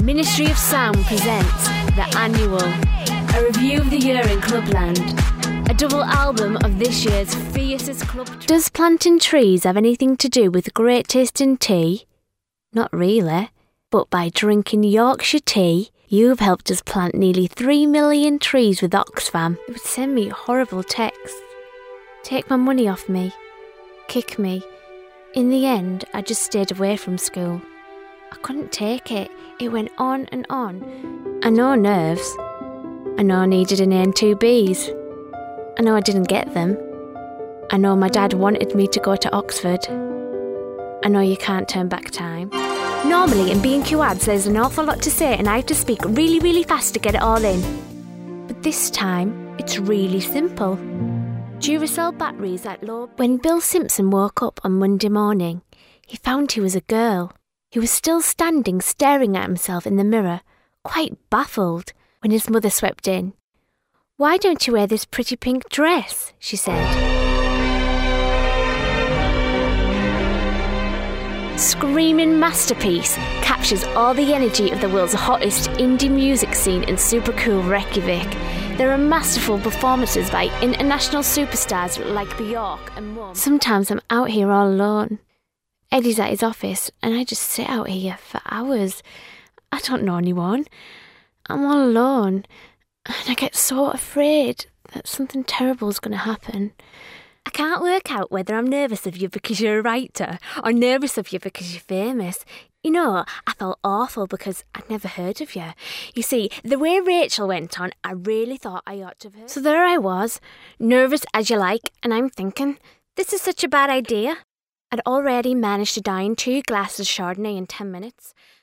Ministry of Sound presents The Annual, a review of the year in Clubland, a double album of this year's fiercest club. Does planting trees have anything to do with great taste in tea? Not really, but by drinking Yorkshire tea, you've helped us plant nearly 3 million trees with Oxfam. It would send me horrible texts, take my money off me, kick me. In the end, I just stayed away from school. I couldn't take it. It went on and on. I know nerves. I know I needed an A and 2 Bs. I know I didn't get them. I know my dad wanted me to go to Oxford. I know you can't turn back time. Normally in B&Q ads there's an awful lot to say and I have to speak really, really fast to get it all in. But this time, it's really simple. Duracell batteries at low... When Bill Simpson woke up on Monday morning, he found he was a girl. He was still standing staring at himself in the mirror, quite baffled, when his mother swept in. "Why don't you wear this pretty pink dress?" she said. Screaming Masterpiece captures all the energy of the world's hottest indie music scene in super cool Reykjavik. There are masterful performances by international superstars like Björk and Mum. Sometimes I'm out here all alone. Eddie's at his office and I just sit out here for hours. I don't know anyone. I'm all alone and I get so afraid that something terrible is going to happen. I can't work out whether I'm nervous of you because you're a writer or nervous of you because you're famous. You know, I felt awful because I'd never heard of you. You see, the way Rachel went on, I really thought I ought to have heard. So there I was, nervous as you like, and I'm thinking, this is such a bad idea. I'd already managed to down 2 glasses of Chardonnay in 10 minutes.